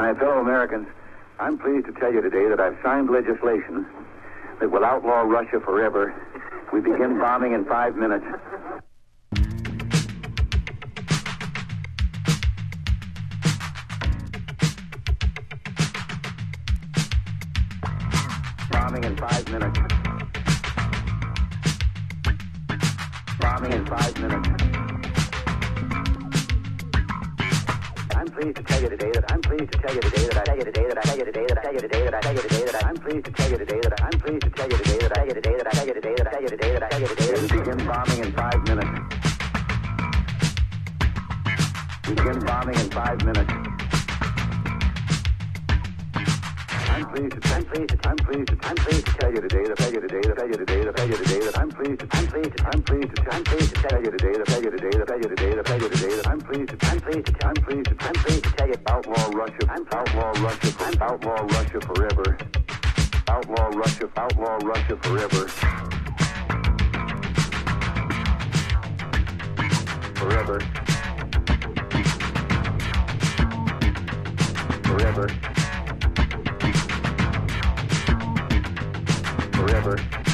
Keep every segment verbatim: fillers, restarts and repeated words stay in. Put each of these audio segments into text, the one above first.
My fellow Americans, I'm pleased to tell you today that I've signed legislation that will outlaw Russia forever. We begin bombing in five minutes. Bombing in five minutes. Bombing in five minutes. I'm pleased to tell you today that I'm pleased to tell you today that I tell you today that I tell you today that I tell you today that I tell you today that I'm pleased to tell you today that I'm pleased to tell you today that I tell you today that I tell you today that I tell you today that I tell you today that we begin bombing in five minutes. We begin bombing in five minutes. I'm pleased to I'm pleased to I'm pleased to I'm pleased to tell you today that tell you today that tell you today that tell you today that I'm pleased to I'm pleased to I'm pleased to I'm pleased to tell you today that tell you today that tell you today that tell you today that I'm pleased to I'm pleased to I'm pleased to I'm pleased to tell you outlaw Russia I'm outlaw Russia I'm outlaw Russia forever. Outlaw Russia outlaw Russia forever. Forever. Forever. Forever.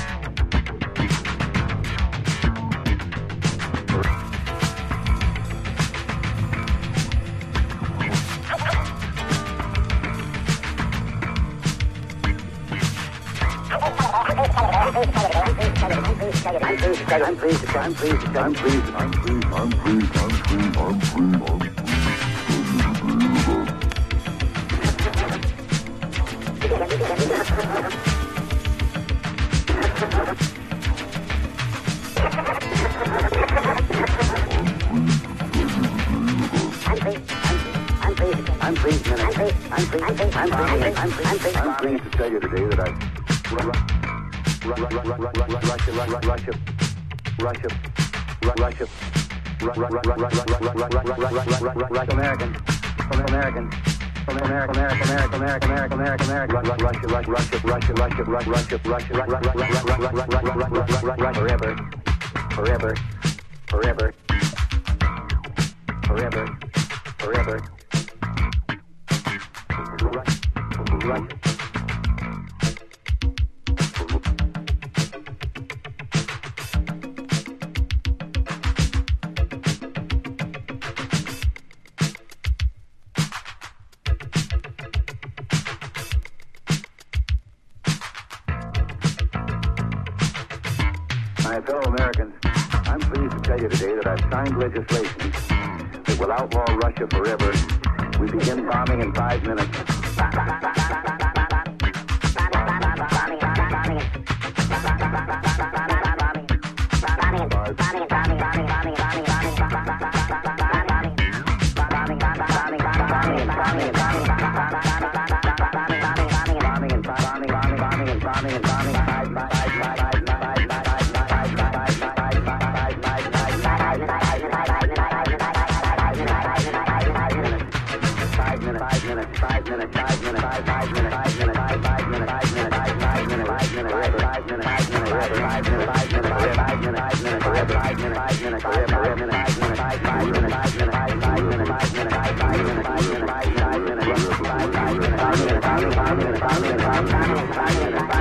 I'm pleased to I'm pleased to I'm pleased I'm pleased I'm pleased I'm pleased I'm pleased I'm pleased, man. I'm pleased. I'm pleased. I'm pleased. I'm pleased. I'm pleased. I'm pleased to tell you today that I Russia, Russia, Russia, Russia, Russia, Russia, American, American. America, America, America, America, America, America, America, Russia, Russia, Russia, Russia, Russia, Russia, Russia, forever, forever, forever, forever, forever, Russia. My fellow Americans, I'm pleased to tell you today that I've signed legislation that will outlaw Russia forever. We begin bombing in five minutes. Five minutes.